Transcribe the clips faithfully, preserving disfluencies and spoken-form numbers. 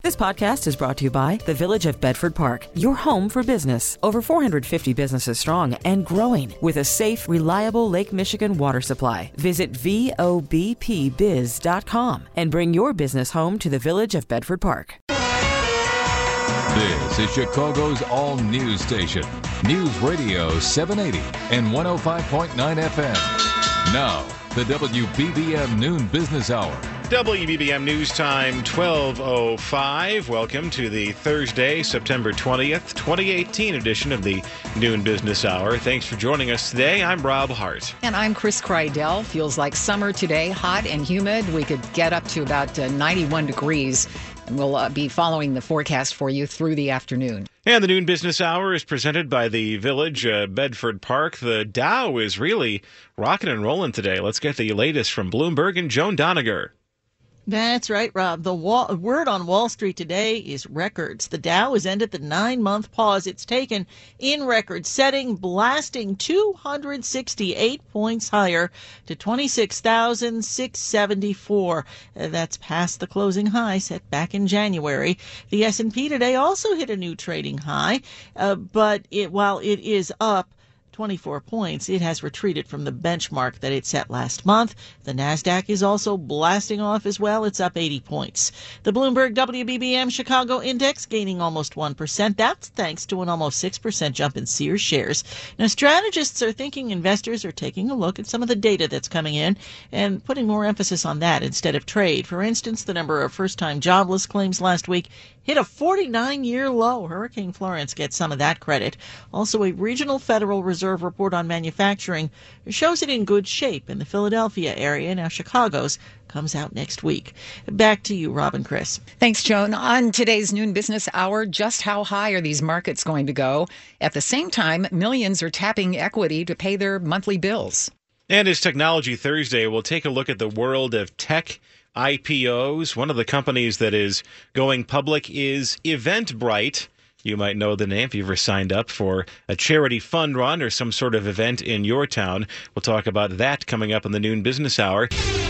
This podcast is brought to you by the Village of Bedford Park, your home for business. Over four hundred fifty businesses strong and growing with a safe, reliable Lake Michigan water supply. Visit V O B P biz dot com and bring your business home to the Village of Bedford Park. This is Chicago's all-news station, News Radio seven eighty and one oh five point nine F M. Now, the W B B M Noon Business Hour. W B B M News Time, twelve oh five. Welcome to the Thursday, September twentieth, twenty eighteen edition of the Noon Business Hour. Thanks for joining us today. I'm Rob Hart. And I'm Chris Kreidel. Feels like summer today, hot and humid. We could get up to about uh, ninety-one degrees, and we'll uh, be following the forecast for you through the afternoon. And the Noon Business Hour is presented by the Village uh, Bedford Park. The Dow is really rocking and rolling today. Let's get the latest from Bloomberg and Joan Doniger. That's right, Rob. The wall, word on Wall Street today is records. The Dow has ended the nine-month pause it's taken in record-setting, blasting two hundred sixty-eight points higher to twenty-six thousand six hundred seventy-four. Uh, that's past the closing high set back in January. The S and P today also hit a new trading high, uh, but it, while it is up twenty-four points, it has retreated from the benchmark that it set last month. The NASDAQ is also blasting off as well. It's up eighty points. The Bloomberg W B B M Chicago Index gaining almost one percent. That's thanks to an almost six percent jump in Sears shares. Now, strategists are thinking investors are taking a look at some of the data that's coming in and putting more emphasis on that instead of trade. For instance, the number of first-time jobless claims last week hit a forty-nine year low. Hurricane Florence gets some of that credit. Also, a regional Federal Reserve report on manufacturing shows it in good shape in the Philadelphia area. Now, Chicago's comes out next week. Back to you, Rob and Chris. Thanks, Joan. On today's Noon Business Hour, just how high are these markets going to go? At the same time, millions are tapping equity to pay their monthly bills. And it's Technology Thursday. We'll take a look at the world of tech I P Os. One of the companies that is going public is Eventbrite. You might know the name if you've ever signed up for a charity fund run or some sort of event in your town. We'll talk about that coming up in the Noon Business Hour.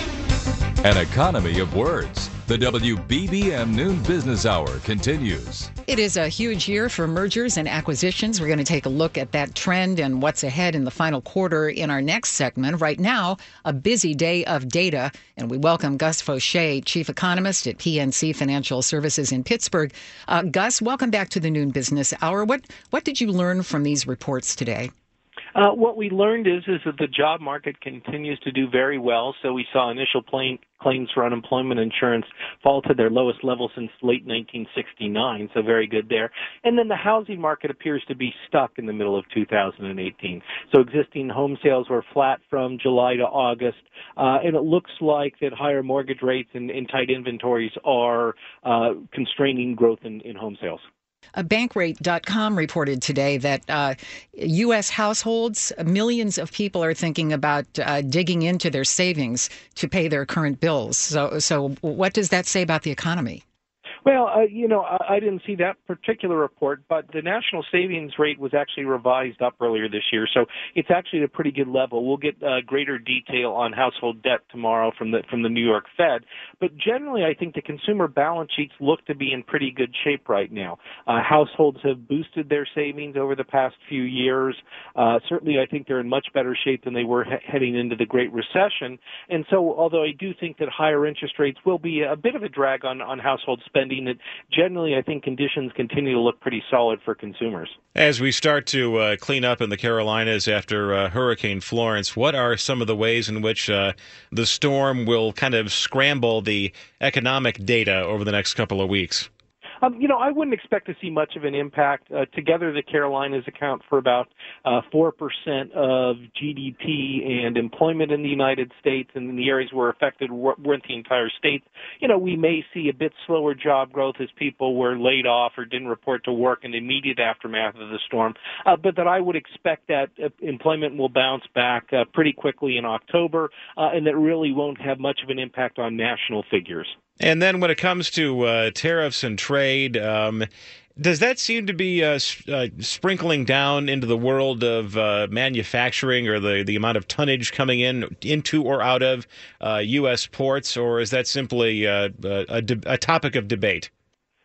An economy of words. The W B B M Noon Business Hour continues. It is a huge year for mergers and acquisitions. We're going to take a look at that trend and what's ahead in the final quarter in our next segment. Right now, a busy day of data, and we welcome Gus Faucher, Chief Economist at P N C Financial Services in Pittsburgh. Uh, Gus, welcome back to the Noon Business Hour. What what did you learn from these reports today? Uh, what we learned is is that the job market continues to do very well. So we saw initial plain, claims for unemployment insurance fall to their lowest level since late nineteen sixty-nine. So very good there. And then the housing market appears to be stuck in the middle of two thousand eighteen. So existing home sales were flat from July to August, uh, and it looks like that higher mortgage rates and, and tight inventories are uh, constraining growth in, in home sales. Uh, Bankrate dot com reported today that uh, U S households, millions of people are thinking about uh, digging into their savings to pay their current bills. So, so what does that say about the economy? Well, uh, you know, I, I didn't see that particular report, but the national savings rate was actually revised up earlier this year, so it's actually at a pretty good level. We'll get uh, greater detail on household debt tomorrow from the from the New York Fed, but generally, I think the consumer balance sheets look to be in pretty good shape right now. Uh, households have boosted their savings over the past few years. Uh, certainly, I think they're in much better shape than they were he- heading into the Great Recession, and so although I do think that higher interest rates will be a bit of a drag on, on household spending, that generally I think conditions continue to look pretty solid for consumers. As we start to uh, clean up in the Carolinas after uh, Hurricane Florence, what are some of the ways in which uh, the storm will kind of scramble the economic data over the next couple of weeks? Um, you know, I wouldn't expect to see much of an impact. Uh, together, the Carolinas account for about uh, four percent of G D P and employment in the United States, and in the areas were affected weren't the entire state. You know, we may see a bit slower job growth as people were laid off or didn't report to work in the immediate aftermath of the storm, uh, but that I would expect that uh, employment will bounce back uh, pretty quickly in October, uh, and that really won't have much of an impact on national figures. And then when it comes to uh, tariffs and trade, um, does that seem to be uh, uh, sprinkling down into the world of uh, manufacturing, or the, the amount of tonnage coming in into or out of uh, U S ports, or is that simply uh, a, a topic of debate?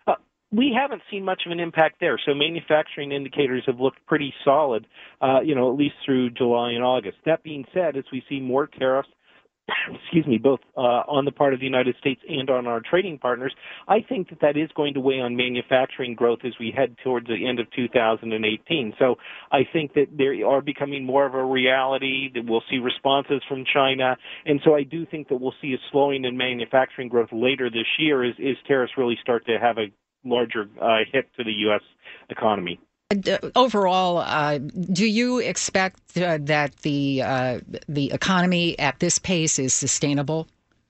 we haven't seen much of an impact there. So manufacturing indicators have looked pretty solid, uh, you know, at least through July and August. That being said, as we see more tariffs, excuse me, both uh, on the part of the United States and on our trading partners, I think that that is going to weigh on manufacturing growth as we head towards the end of two thousand eighteen. So I think that they are becoming more of a reality, that we'll see responses from China. And so I do think that we'll see a slowing in manufacturing growth later this year as, as tariffs really start to have a larger uh, hit to the U S economy. Overall, uh, do you expect uh, that the uh, the economy at this pace is sustainable?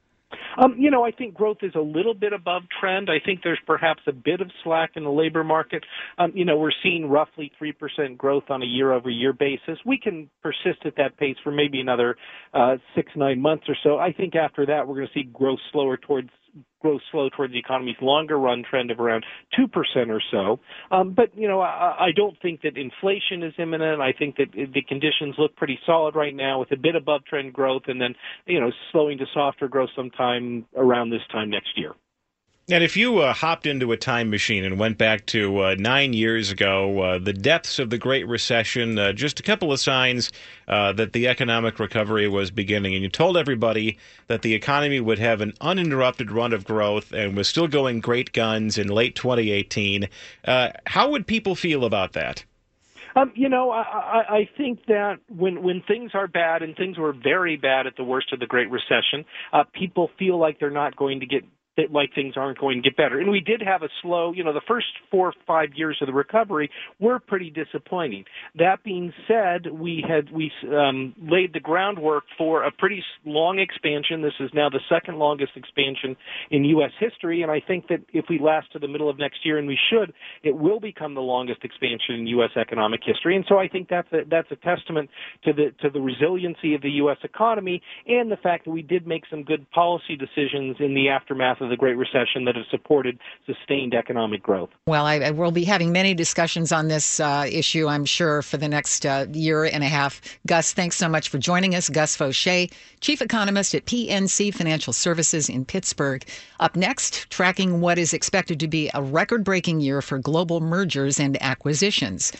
Um, you know, I think growth is a little bit above trend. I think there's perhaps a bit of slack in the labor market. Um, you know, we're seeing roughly three percent growth on a year-over-year basis. We can persist at that pace for maybe another uh, six, nine months or so. I think after that, we're going to see growth slower towards growth slow toward the economy's longer run trend of around two percent or so. Um, but, you know, I, I don't think that inflation is imminent. I think that the conditions look pretty solid right now with a bit above trend growth and then, you know, slowing to softer growth sometime around this time next year. And if you uh, hopped into a time machine and went back to uh, nine years ago, uh, the depths of the Great Recession, uh, just a couple of signs uh, that the economic recovery was beginning, and you told everybody that the economy would have an uninterrupted run of growth and was still going great guns in late twenty eighteen, uh, how would people feel about that? Um, you know, I, I, I think that when when things are bad, and things were very bad at the worst of the Great Recession, uh, people feel like they're not going to get that like things aren't going to get better. And we did have a slow, you know, the first four or five years of the recovery were pretty disappointing. That being said, we had we um, laid the groundwork for a pretty long expansion. This is now the second longest expansion in U S history, and I think that if we last to the middle of next year, and we should, it will become the longest expansion in U S economic history. And so I think that's a, that's a testament to the to the resiliency of the U S economy and the fact that we did make some good policy decisions in the aftermath of the Great Recession that have supported sustained economic growth. Well, I, I will be having many discussions on this uh, issue, I'm sure, for the next uh, year and a half. Gus, thanks so much for joining us. Gus Faucher, Chief Economist at P N C Financial Services in Pittsburgh. Up next, tracking what is expected to be a record-breaking year for global mergers and acquisitions.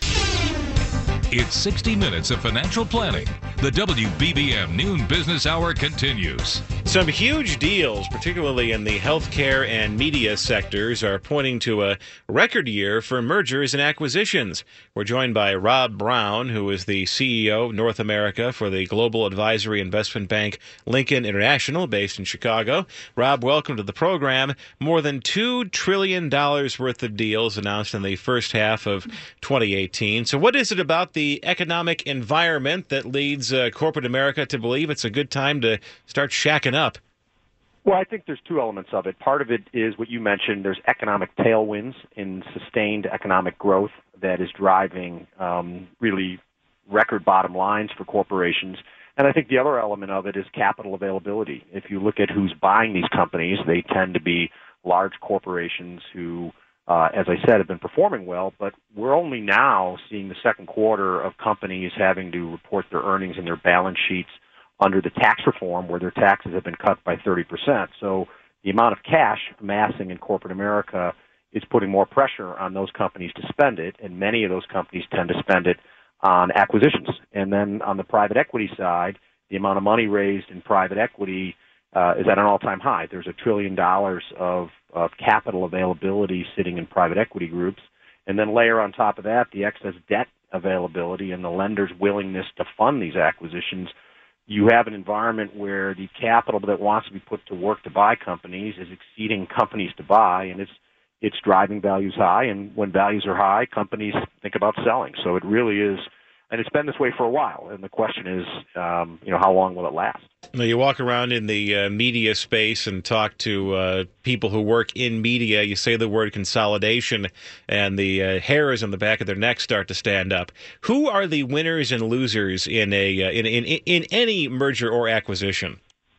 It's sixty minutes of financial planning. The W B B M Noon Business Hour continues. Some huge deals, particularly in the healthcare and media sectors, are pointing to a record year for mergers and acquisitions. We're joined by Rob Brown, who is the C E O of North America for the global advisory investment bank Lincoln International, based in Chicago. Rob, welcome to the program. More than two trillion dollars worth of deals announced in the first half of twenty eighteen. So what is it about the economic environment that leads uh, corporate America to believe it's a good time to start shacking up? Well, I think there's two elements of it. Part of it is what you mentioned. There's economic tailwinds in sustained economic growth that is driving um, really record bottom lines for corporations. And I think the other element of it is capital availability. If you look at who's buying these companies, they tend to be large corporations who, uh, as I said, have been performing well, but we're only now seeing the second quarter of companies having to report their earnings and their balance sheets under the tax reform where their taxes have been cut by thirty percent. So the amount of cash amassing in corporate America is putting more pressure on those companies to spend it, and many of those companies tend to spend it on acquisitions. And then on the private equity side, the amount of money raised in private equity uh, is at an all-time high. There's a trillion dollars of, of capital availability sitting in private equity groups. And then layer on top of that the excess debt availability and the lender's willingness to fund these acquisitions. You have an environment where the capital that wants to be put to work to buy companies is exceeding companies to buy, and it's it's driving values high. And when values are high, companies think about selling. So it really is, and it's been this way for a while. And the question is, um, you know, how long will it last? Now, you walk around in the uh, media space and talk to uh, people who work in media. You say the word consolidation, and the uh, hairs on the back of their neck start to stand up. Who are the winners and losers in a uh, in, in in any merger or acquisition?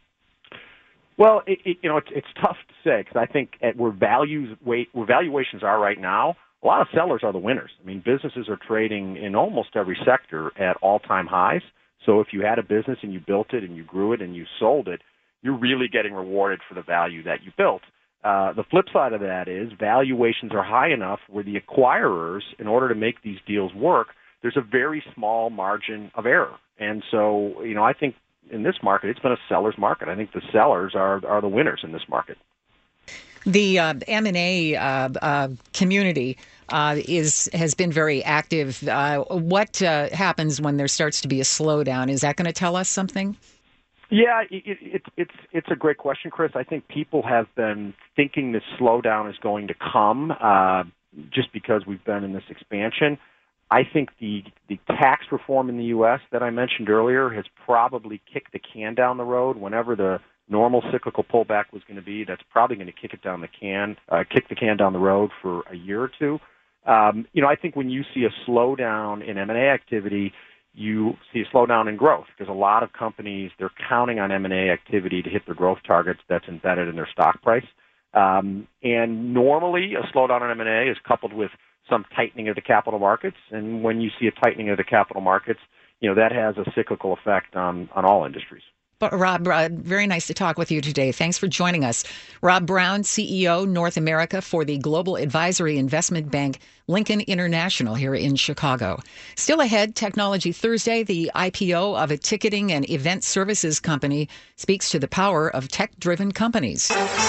Well, it, it, you know, it's, it's tough to say because I think at where values wait, where valuations are right now, a lot of sellers are the winners. I mean, businesses are trading in almost every sector at all-time highs. So if you had a business and you built it and you grew it and you sold it, you're really getting rewarded for the value that you built. Uh, the flip side of that is valuations are high enough where the acquirers, in order to make these deals work, there's a very small margin of error. And so, you know, I think in this market, it's been a seller's market. I think the sellers are are the winners in this market. The uh, M and A uh, uh, community uh, is has been very active. Uh, what uh, happens when there starts to be a slowdown? Is that going to tell us something? Yeah, it, it, it's it's a great question, Chris. I think people have been thinking this slowdown is going to come uh, just because we've been in this expansion. I think the the tax reform in the U S that I mentioned earlier has probably kicked the can down the road. Whenever the normal cyclical pullback was going to be, that's probably going to kick it down the can, uh, kick the can down the road for a year or two. Um, you know, I think when you see a slowdown in M and A activity, you see a slowdown in growth because a lot of companies, they're counting on M and A activity to hit their growth targets that's embedded in their stock price. Um, and normally a slowdown in M and A is coupled with some tightening of the capital markets. And when you see a tightening of the capital markets, you know, that has a cyclical effect on, on all industries. But Rob, uh, very nice to talk with you today. Thanks for joining us. Rob Brown, C E O, North America for the Global Advisory Investment Bank, Lincoln International here in Chicago. Still ahead, Technology Thursday, the I P O of a ticketing and event services company speaks to the power of tech-driven companies.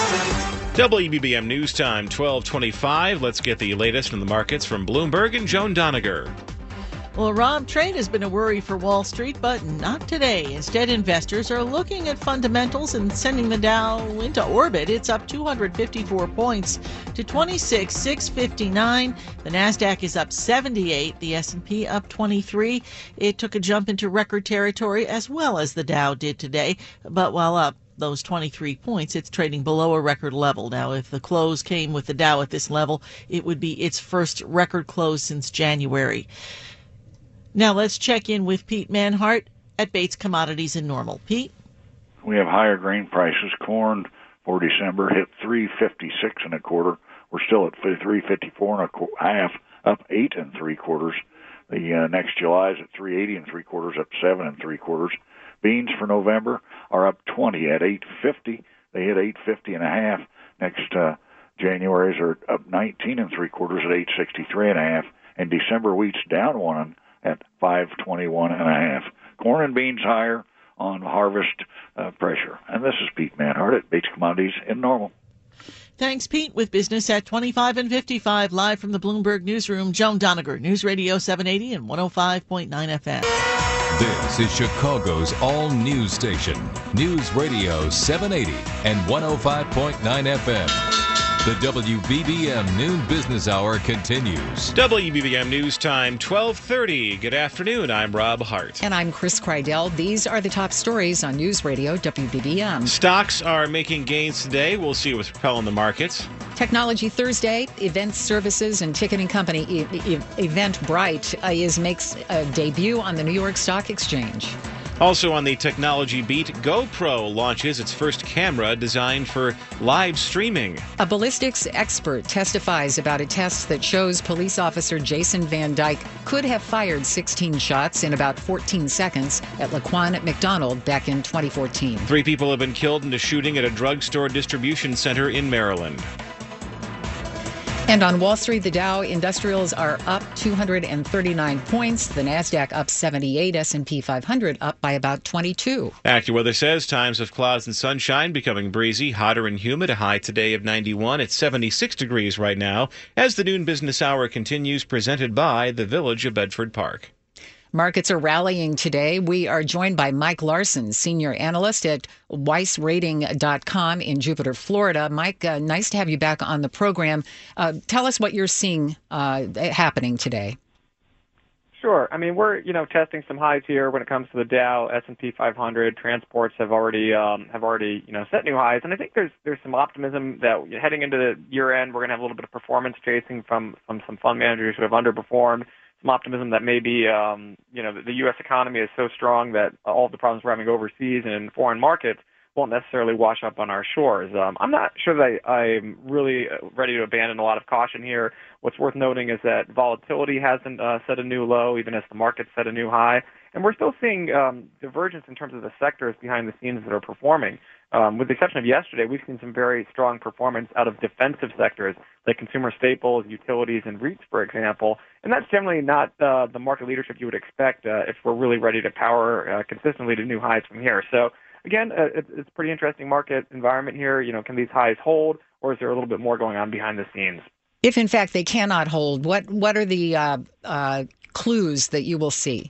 W B B M News Time, twelve twenty-five. Let's get the latest from the markets from Bloomberg and Joan Doniger. Well, Rob, trade has been a worry for Wall Street, but not today. Instead, investors are looking at fundamentals and sending the Dow into orbit. It's up two hundred fifty-four points to twenty-six thousand six hundred fifty-nine. The Nasdaq is up seventy-eight, the S and P up twenty-three. It took a jump into record territory as well as the Dow did today, but while up those twenty-three points, it's trading below a record level. Now, if the close came with the Dow at this level, it would be its first record close since January. Now let's check in with Pete Manhart at Bates Commodities in Normal. Pete? We have higher grain prices. Corn for December hit three fifty-six and a quarter. We're still at three fifty-four and a half, up eight and three quarters. The uh, next July is at three eighty and three quarters, up seven and three quarters. Beans for November are up twenty at eight fifty. They hit eight fifty and a half. Next uh, January's are up nineteen and three quarters at eight sixty-three and a half. And December wheat's down one at five twenty-one and a half. Corn and beans higher on harvest uh, pressure. And this is Pete Manhart at Bates Commodities in Normal. Thanks, Pete. With business at twenty-five and fifty-five, live from the Bloomberg Newsroom, Joan Doniger, News Radio seven eighty and one oh five point nine F M. This is Chicago's all-news station, News Radio seven eighty and one oh five point nine F M. The W B B M Noon Business Hour continues. W B B M News Time, twelve thirty. Good afternoon. I'm Rob Hart. And I'm Chris Kreidel. These are the top stories on News Radio W B B M. Stocks are making gains today. We'll see what's propelling the markets. Technology Thursday, event services and ticketing company e- e- Eventbrite uh, is makes a debut on the New York Stock Exchange. Also on the technology beat, GoPro launches its first camera designed for live streaming. A ballistics expert testifies about a test that shows police officer Jason Van Dyke could have fired sixteen shots in about fourteen seconds at Laquan McDonald back in twenty fourteen. Three people have been killed in a shooting at a drugstore distribution center in Maryland. And on Wall Street, the Dow Industrials are up two hundred thirty-nine points. The Nasdaq up seventy-eight, S and P five hundred up by about twenty-two. AccuWeather says times of clouds and sunshine becoming breezy, hotter and humid. A high today of ninety-one. It's seventy-six degrees right now as the noon business hour continues, presented by the Village of Bedford Park. Markets are rallying today. We are joined by Mike Larson, senior analyst at Weiss Rating dot com in Jupiter, Florida. Mike, uh, nice to have you back on the program. Uh, tell us what you're seeing uh, happening today. Sure. I mean, we're you know testing some highs here when it comes to the Dow, S and P five hundred. Transports have already um, have already you know set new highs, and I think there's there's some optimism that heading into the year end, we're going to have a little bit of performance chasing from from some fund managers who have underperformed. Some optimism that maybe, um, you know, the U S economy is so strong that all of the problems we're having overseas and in foreign markets won't necessarily wash up on our shores. Um, I'm not sure that I, I'm really ready to abandon a lot of caution here. What's worth noting is that volatility hasn't uh, set a new low, even as the market set a new high. And we're still seeing um, divergence in terms of the sectors behind the scenes that are performing. um, with the exception of yesterday, we've seen some very strong performance out of defensive sectors like consumer staples, utilities, and REITs, for example. And that's generally not uh, the market leadership you would expect uh, if we're really ready to power uh, consistently to new highs from here. So again, uh, it's, it's a pretty interesting market environment here. You know, can these highs hold, or is there a little bit more going on behind the scenes? If in fact they cannot hold, what what are the uh, uh, clues that you will see?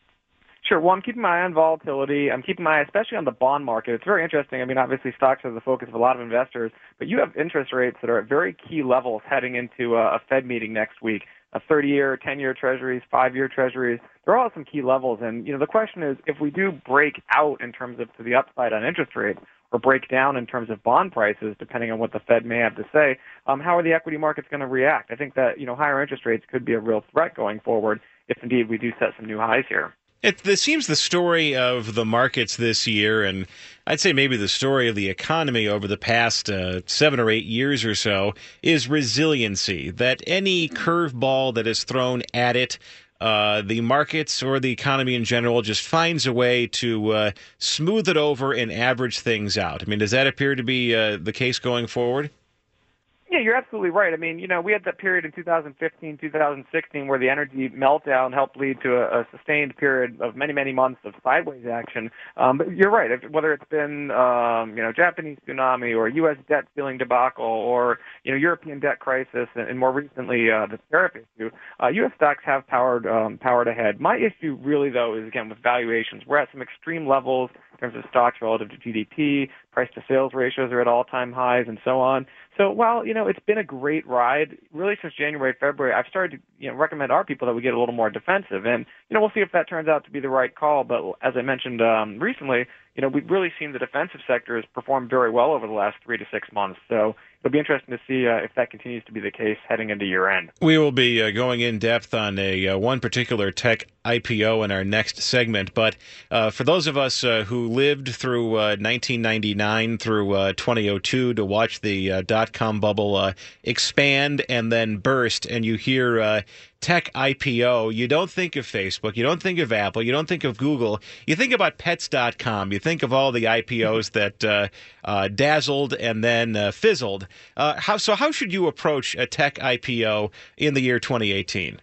Sure. Well, I'm keeping my eye on volatility. I'm keeping my eye especially on the bond market. It's very interesting. I mean, obviously stocks are the focus of a lot of investors, but you have interest rates that are at very key levels heading into a, a Fed meeting next week. A thirty-year, ten-year treasuries, five-year treasuries, they're all at some key levels. And, you know, the question is, if we do break out in terms of to the upside on interest rates or break down in terms of bond prices, depending on what the Fed may have to say, um, how are the equity markets going to react? I think that, you know, higher interest rates could be a real threat going forward if indeed we do set some new highs here. It this seems the story of the markets this year, and I'd say maybe the story of the economy over the past uh, seven or eight years or so, is resiliency. That any curveball that is thrown at it, uh, the markets or the economy in general just finds a way to uh, smooth it over and average things out. I mean, does that appear to be uh, the case going forward? Yeah, you're absolutely right. I mean, you know, we had that period in two thousand fifteen, two thousand sixteen where the energy meltdown helped lead to a, a sustained period of many, many months of sideways action. Um, but you're right. If, whether it's been, um, you know, Japanese tsunami or U S debt ceiling debacle or, you know, European debt crisis and, and more recently uh, the tariff issue, uh, U S stocks have powered um, powered ahead. My issue really, though, is, again, with valuations. We're at some extreme levels in terms of stocks relative to G D P. Price-to-sales ratios are at all-time highs and so on. So while, you know, it's been a great ride, really since January, February, I've started to, you know, recommend our people that we get a little more defensive. And, you know, we'll see if that turns out to be the right call. But as I mentioned um, recently, you know, we've really seen the defensive sectors perform very well over the last three to six months. So it'll be interesting to see uh, if that continues to be the case heading into year end. We will be uh, going in depth on a uh, one particular tech I P O in our next segment. But uh, for those of us uh, who lived through uh, nineteen ninety-nine through uh, twenty oh two to watch the uh, dot-com bubble uh, expand and then burst, and you hear uh, tech I P O, you don't think of Facebook, you don't think of Apple, you don't think of Google, you think about pets dot com, you think of all the I P Os that uh, uh, dazzled and then uh, fizzled. Uh, how, so how should you approach a tech I P O in the year twenty eighteen?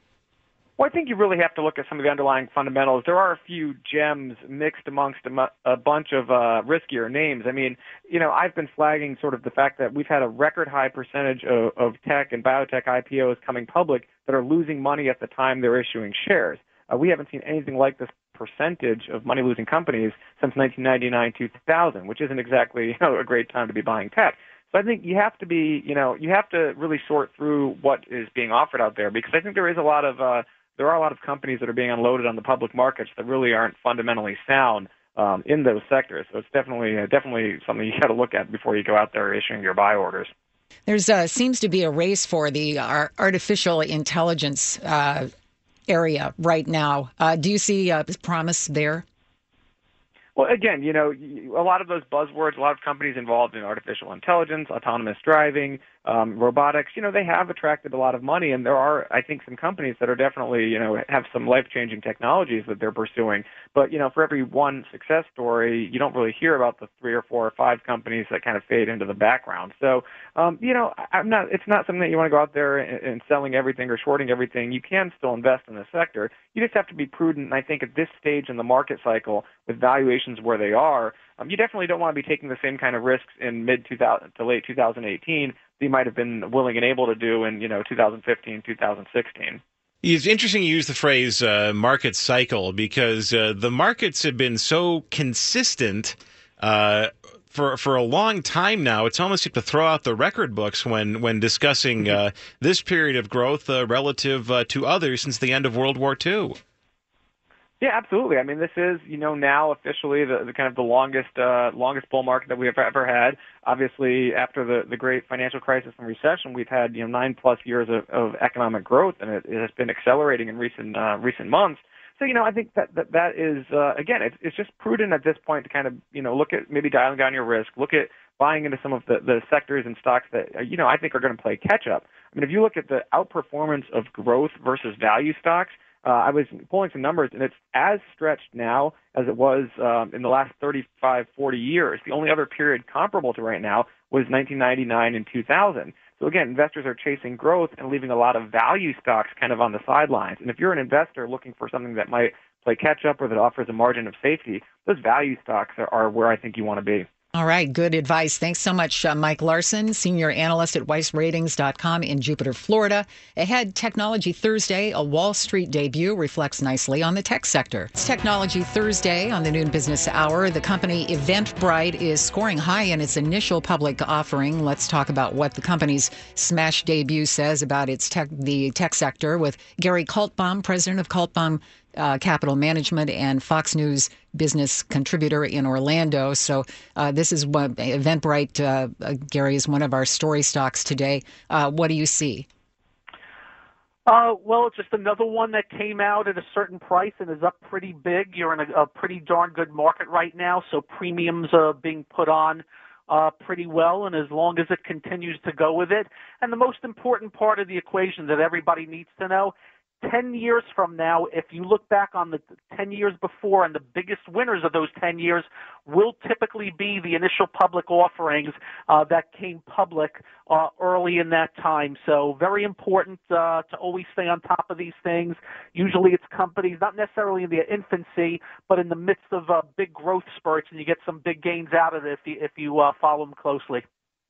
Well, I think you really have to look at some of the underlying fundamentals. There are a few gems mixed amongst a, mu- a bunch of uh, riskier names. I mean, you know, I've been flagging sort of the fact that we've had a record high percentage of, of tech and biotech I P Os coming public that are losing money at the time they're issuing shares. Uh, we haven't seen anything like this percentage of money-losing companies since nineteen ninety-nine, two thousand, which isn't exactly, you know, a great time to be buying tech. So I think you have to be, you know, you have to really sort through what is being offered out there, because I think there is a lot of uh, there are a lot of companies that are being unloaded on the public markets that really aren't fundamentally sound um, in those sectors. So it's definitely uh, definitely something you got to look at before you go out there issuing your buy orders. There's uh, seems to be a race for the uh, artificial intelligence uh, area right now. Uh, do you see uh, promise there? Well, again, you know, a lot of those buzzwords, a lot of companies involved in artificial intelligence, autonomous driving, um, robotics, you know, they have attracted a lot of money. And there are, I think, some companies that are definitely, you know, have some life-changing technologies that they're pursuing. But, you know, for every one success story, you don't really hear about the three or four or five companies that kind of fade into the background. So, um, you know, I'm not, it's not something that you want to go out there and, and selling everything or shorting everything. You can still invest in the sector. You just have to be prudent. And I think at this stage in the market cycle, with valuations where they are, um, you definitely don't want to be taking the same kind of risks in mid two thousand to late two thousand eighteen that you might have been willing and able to do in, you know, two thousand fifteen, two thousand sixteen. It's interesting you use the phrase uh, market cycle, because uh, the markets have been so consistent uh, for for a long time now. It's almost like to throw out the record books when when discussing uh, this period of growth uh, relative uh, to others since the end of World War Two. Yeah, absolutely. I mean, this is, you know, now officially the, the kind of the longest uh, longest bull market that we've ever had. Obviously, after the, the great financial crisis and recession, we've had, you know, nine plus years of, of economic growth, and it, it has been accelerating in recent uh, recent months. So, you know, I think that that, that is, uh, again, it's, it's just prudent at this point to kind of, you know, look at maybe dialing down your risk, look at buying into some of the, the sectors and stocks that, you know, I think are going to play catch up. I mean, if you look at the outperformance of growth versus value stocks, uh, I was pulling some numbers, and it's as stretched now as it was um, in the last thirty-five, forty years. The only other period comparable to right now was nineteen ninety-nine and two thousand. So again, investors are chasing growth and leaving a lot of value stocks kind of on the sidelines. And if you're an investor looking for something that might play catch up or that offers a margin of safety, those value stocks are, are where I think you want to be. All right, good advice. Thanks so much, uh, Mike Larson, senior analyst at Weiss Ratings dot com in Jupiter, Florida. Ahead, Technology Thursday, a Wall Street debut reflects nicely on the tech sector. It's Technology Thursday on the Noon Business Hour. The company Eventbrite is scoring high in its initial public offering. Let's talk about what the company's smash debut says about its tech, the tech sector with Gary Kaltbaum, president of Kaltbaum Uh, Capital Management and Fox News business contributor in Orlando. So uh, this is what Eventbrite, uh, uh, Gary, is one of our story stocks today. Uh, what do you see? Uh, well, it's just another one that came out at a certain price and is up pretty big. You're in a, a pretty darn good market right now, so premiums are being put on uh, pretty well, and as long as it continues to go with it. And the most important part of the equation that everybody needs to know, ten years from now, if you look back on the ten years before, and the biggest winners of those ten years will typically be the initial public offerings uh, that came public uh, early in that time. So very important uh, to always stay on top of these things. Usually it's companies, not necessarily in their infancy, but in the midst of uh, big growth spurts, and you get some big gains out of it if you, if you uh, follow them closely.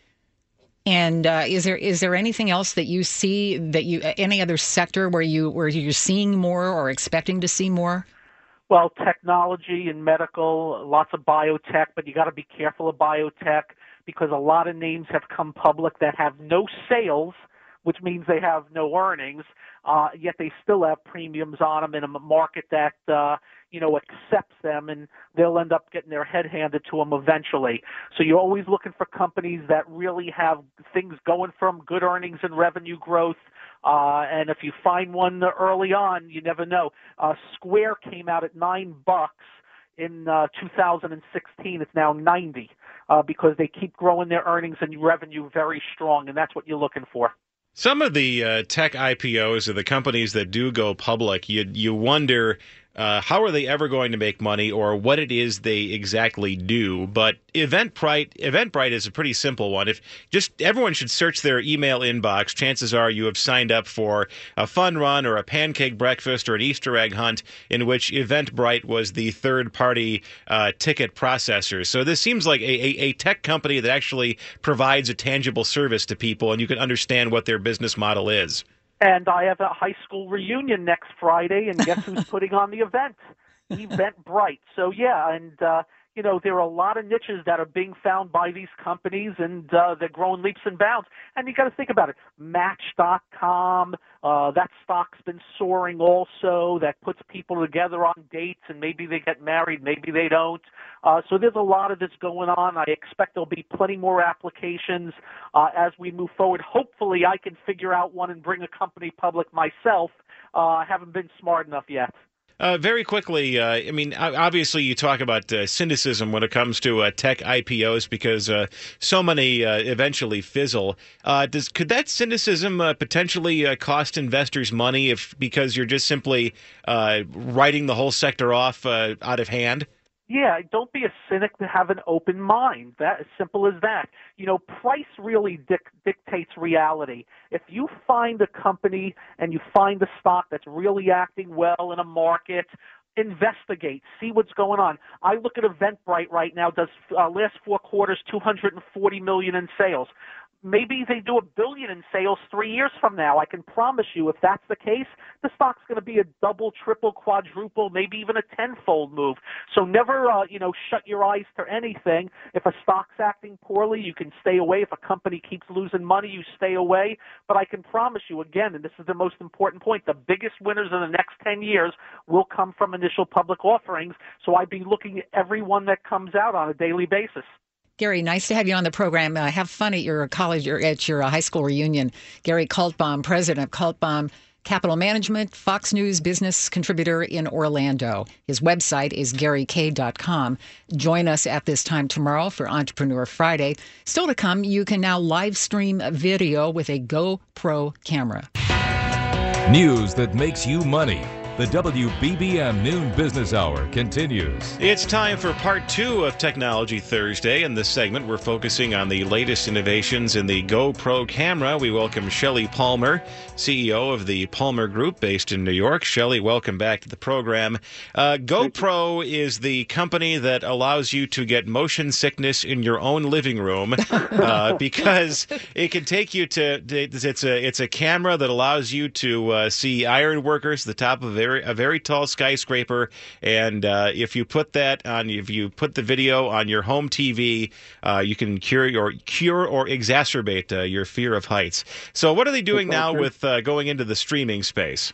And uh, is there is there anything else that you see that you any other sector where you where you're seeing more or expecting to see more? Well, technology and medical, lots of biotech, but you got to be careful of biotech because a lot of names have come public that have no sales, which means they have no earnings, uh, yet they still have premiums on them in a market that uh, you know accepts them, and they'll end up getting their head handed to them eventually. So you're always looking for companies that really have things going for them, good earnings and revenue growth. Uh, and if you find one early on, you never know. Uh, Square came out at nine bucks in uh, two thousand sixteen. It's now ninety uh, because they keep growing their earnings and revenue very strong, and that's what you're looking for. Some of the uh, tech I P Os or the companies that do go public, you you wonder uh, how are they ever going to make money or what it is they exactly do. But Eventbrite, Eventbrite is a pretty simple one. If just everyone should search their email inbox, chances are you have signed up for a fun run or a pancake breakfast or an Easter egg hunt in which Eventbrite was the third-party uh, ticket processor. So this seems like a, a, a tech company that actually provides a tangible service to people, and you can understand what their business model is. And I have a high school reunion next Friday, and guess who's putting on the event? Eventbrite. So, yeah, and, uh, you know, there are a lot of niches that are being found by these companies, and uh, they're growing leaps and bounds. And you got to think about it. Match dot com, uh, that stock's been soaring also. That puts people together on dates, and maybe they get married, maybe they don't. Uh, so there's a lot of this going on. I expect there'll be plenty more applications uh, as we move forward. Hopefully I can figure out one and bring a company public myself. Uh, I haven't been smart enough yet. Uh, very quickly, uh, I mean, obviously you talk about uh, cynicism when it comes to uh, tech I P Os because uh, so many uh, eventually fizzle. Uh, does could that cynicism uh, potentially uh, cost investors money if because you're just simply uh, writing the whole sector off uh, out of hand? Yeah, don't be a cynic to have an open mind. That as simple as that. You know, price really dic- dictates reality. If you find a company and you find a stock that's really acting well in a market, investigate, see what's going on. I look at Eventbrite right now, does uh, last four quarters two hundred forty million dollars in sales. Maybe they do a billion in sales three years from now. I can promise you if that's the case, the stock's going to be a double, triple, quadruple, maybe even a tenfold move. So never, uh, you know, shut your eyes to anything. If a stock's acting poorly, you can stay away. If a company keeps losing money, you stay away. But I can promise you again, and this is the most important point, the biggest winners in the next ten years will come from initial public offerings. So I'd be looking at every one that comes out on a daily basis. Gary, nice to have you on the program. Uh, have fun at your college or at your uh, high school reunion. Gary Kaltbaum, president of Kaltbaum Capital Management, Fox News business contributor in Orlando. His website is gary k dot com. Join us at this time tomorrow for Entrepreneur Friday. Still to come, you can now live stream a video with a GoPro camera. News that makes you money. The W B B M Noon Business Hour continues. It's time for part two of Technology Thursday. In this segment, we're focusing on the latest innovations in the GoPro camera. We welcome Shelley Palmer, C E O of the Palmer Group based in New York. Shelley, welcome back to the program. Uh, GoPro is the company that allows you to get motion sickness in your own living room uh, because it can take you to, it's a, it's a camera that allows you to uh, see iron workers at the top of a very, a very tall skyscraper, and uh, if you put that on, if you put the video on your home T V, uh, you can cure or cure or exacerbate uh, your fear of heights. So, what are they doing now with uh, going into the streaming space?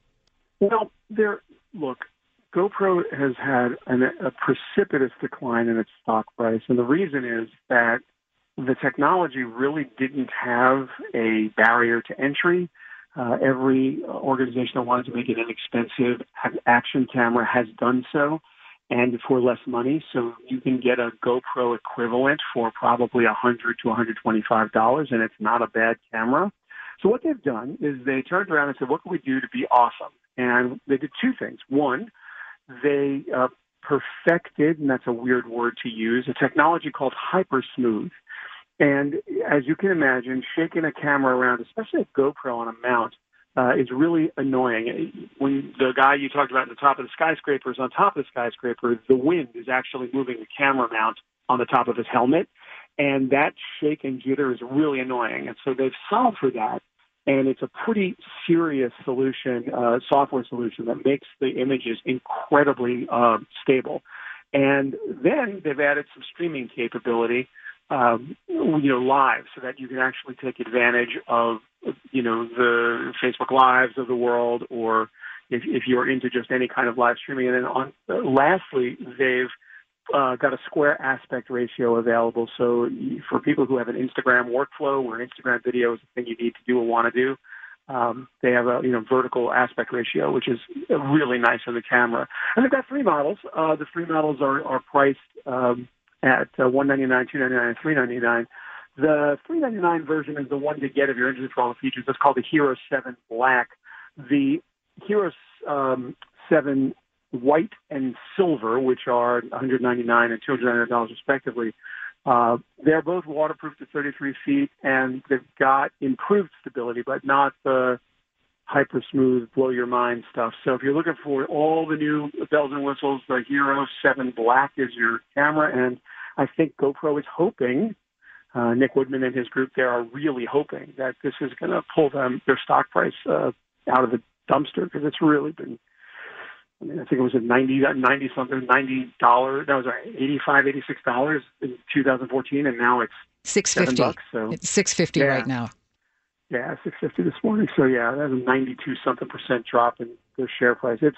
Well, there. Look, GoPro has had an, a precipitous decline in its stock price, and the reason is that the technology really didn't have a barrier to entry. Uh, every organization that wanted to make it inexpensive action camera has done so, and for less money. So you can get a GoPro equivalent for probably one hundred to one hundred twenty-five dollars, and it's not a bad camera. So what they've done is they turned around and said, what can we do to be awesome? And they did two things. One, they uh, perfected, and that's a weird word to use, a technology called HyperSmooth. And as you can imagine, shaking a camera around, especially a GoPro on a mount, uh, is really annoying. When the guy you talked about at the top of the skyscraper is on top of the skyscraper, the wind is actually moving the camera mount on the top of his helmet, and that shake and jitter is really annoying. And so they've solved for that, and it's a pretty serious solution, uh, software solution that makes the images incredibly uh, stable. And then they've added some streaming capability, Um, you know, live, so that you can actually take advantage of, you know, the Facebook Lives of the world, or if, if you're into just any kind of live streaming. And then on, uh, lastly, they've uh, got a square aspect ratio available. So for people who have an Instagram workflow where Instagram video is the thing you need to do or want to do, um, they have a, you know, vertical aspect ratio, which is really nice on the camera. And they've got three models. Uh, the three models are, are priced, um, at uh, one ninety-nine, two ninety-nine, and three ninety-nine. The three ninety-nine version is the one to get if you're interested for all the features. It's called the Hero seven Black. The Hero um, seven White and Silver, which are one ninety-nine and two hundred ninety-nine dollars respectively, uh, they're both waterproof to thirty-three feet, and they've got improved stability, but not the hyper smooth, blow your mind stuff. So if you're looking for all the new bells and whistles, the Hero seven Black is your camera. And I think GoPro is hoping, uh, Nick Woodman and his group there are really hoping that this is going to pull them, their stock price uh, out of the dumpster, because it's really been, I mean, I think it was at ninety, ninety something, ninety dollars. That was eighty-five, eighty-six dollars in two thousand fourteen, and now it's six fifty. bucks, so. It's six fifty yeah. right now. Yeah, six fifty this morning. So yeah, that's a ninety-two something percent drop in their share price. It's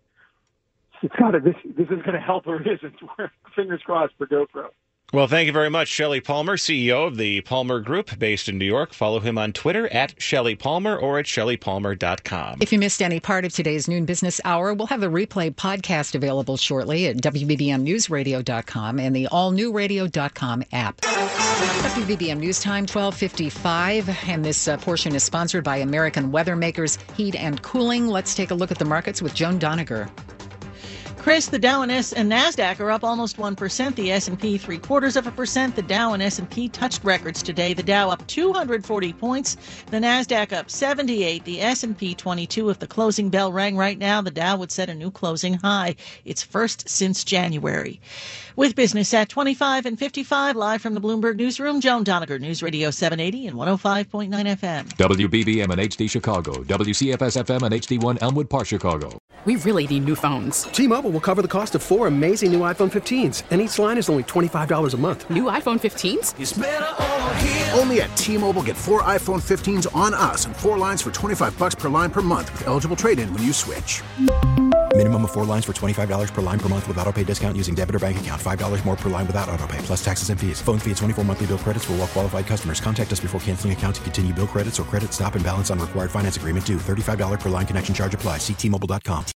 it's got to this this is going to help or it isn't. Fingers crossed for GoPro. Well, thank you very much, Shelley Palmer, C E O of the Palmer Group based in New York. Follow him on Twitter at Shelley Palmer or at shelley palmer dot com. If you missed any part of today's Noon Business Hour, we'll have the replay podcast available shortly at W B B M news radio dot com and the all new radio dot com app. W B B M News Time, twelve fifty-five, and this uh, portion is sponsored by American Weather Makers Heat and Cooling. Let's take a look at the markets with Joan Doniger. Chris, the Dow and, S- and NASDAQ are up almost one percent. The S and P three quarters of a percent. The Dow and S and P touched records today. The Dow up two hundred forty points. The NASDAQ up seventy-eight. The S and P twenty-two. If the closing bell rang right now, the Dow would set a new closing high. Its first since January. With business at twenty-five and fifty-five, live from the Bloomberg Newsroom, Joan Doniger, News Radio seven eighty and one oh five point nine F M. W B B M and H D Chicago. W C F S F M and H D one Elmwood Park, Chicago. We really need new phones. T-Mobile will cover the cost of four amazing new iPhone fifteens, and each line is only twenty-five dollars a month. New iPhone fifteens? It's better over here. Only at T-Mobile, get four iPhone fifteens on us and four lines for twenty-five dollars per line per month with eligible trade-in when you switch. Minimum of four lines for twenty-five dollars per line per month with autopay discount using debit or bank account. five dollars more per line without autopay, plus taxes and fees. Phone fee at twenty-four monthly bill credits for well-qualified customers. Contact us before canceling account to continue bill credits or credit stop and balance on required finance agreement due. thirty-five dollars per line connection charge applies. See T Mobile dot com.